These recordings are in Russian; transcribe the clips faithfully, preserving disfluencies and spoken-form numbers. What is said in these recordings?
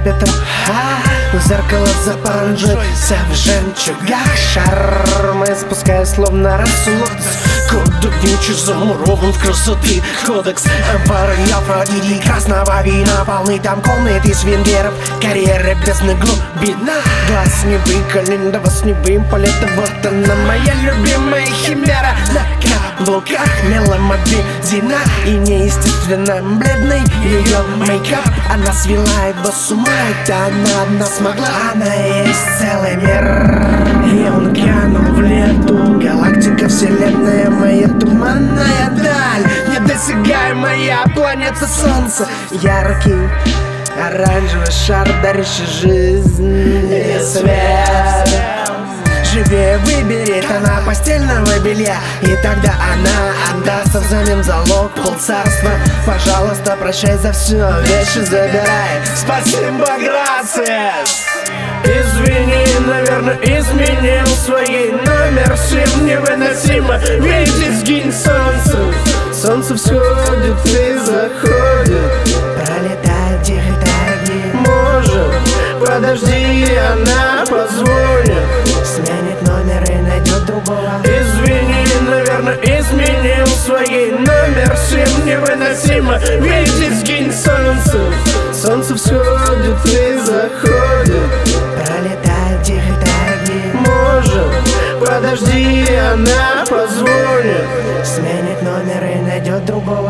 трепетом. У зеркала за паранджойся в жемчугах. Шармы спуская словно рассудок. Кодек Винчи замурован в красоты кодекс. Воронья Афродиты красного вина полны там комнаты свингеров. Карьеры бездны глубина. Глаз не выколен, да вас не вымпалит. Вот она моя любимая химера. На каблуках меломобезина и неестественно бледный ее мейкап. Она свела его с ума, это она одна смогла. Она есть целый мир, и он канул в лету. Галактика, вселенная, моя туманная даль, недосягаемая планета Солнца. Яркий оранжевый шар, дарящий жизнь и свет. Живее выберет она постельного белья, и тогда она отдаст взамен залог полцарства. Пожалуйста, прощай за все, вещи забирай. Спасибо, грациас. Извини, наверное, изменил свой номер семь. Невыносимо видеть сгинь солнце. Солнце всходит и заходит. Пролетает тихо огни. Может, подожди, она позвонит. Сменит номер и найдет другого. Извини, наверное, изменил свой номер семь. Невыносимо видеть сгинь солнце. Солнце всходит и заходит. Пролетает тихо огни. Может, подожди, она позвонит. Сменит номер и найдет другого.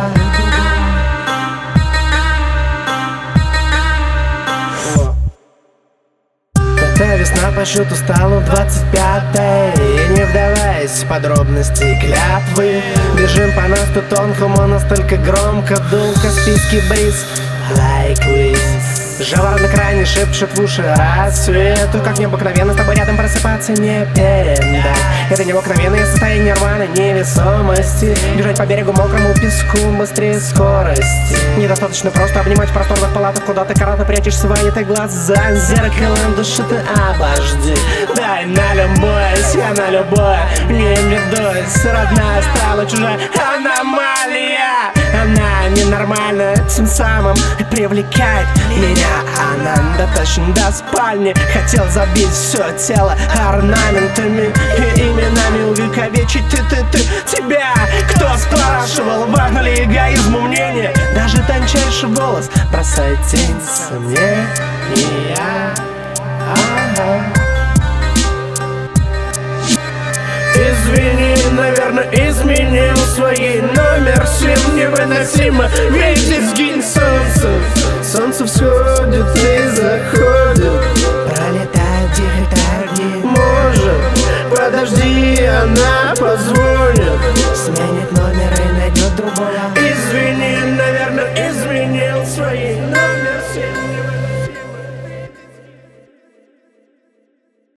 Та весна по счету стала двадцать пятой. И не вдаваясь в подробности клятвы, бежим по насту тонкому, настолько громко дул каспийский бриз. Like with Жаворон на крайне шепчет в уши рассвету. Как необыкновенно с тобой рядом просыпаться не передать. Это необыкновенное состояние рваной невесомости. Бежать по берегу мокрому песку быстрее скорости. Недостаточно просто обнимать в просторных палатах, куда ты коротко прячешь свои ты глаза. Зеркалом души ты обожди. Дай на любовь, я на любовь не ведусь. Родная стала чужая аномалия. Она ненормальна, тем самым привлекает меня. Она дотащена до спальни. Хотел забить все тело орнаментами и именами увековечить ты, ты, ты, тебя. Кто спрашивал, важно ли эгоизму мнение? Даже тончайший волос бросает тень сомнения. Ага. Извини, наверное, изменил свой номер семь. Невыносимо видеть сгинь солнце. Солнце всходит и заходит. Пролетает тихо огни. Может, подожди, она позвонит. Сменит номер и найдет другого.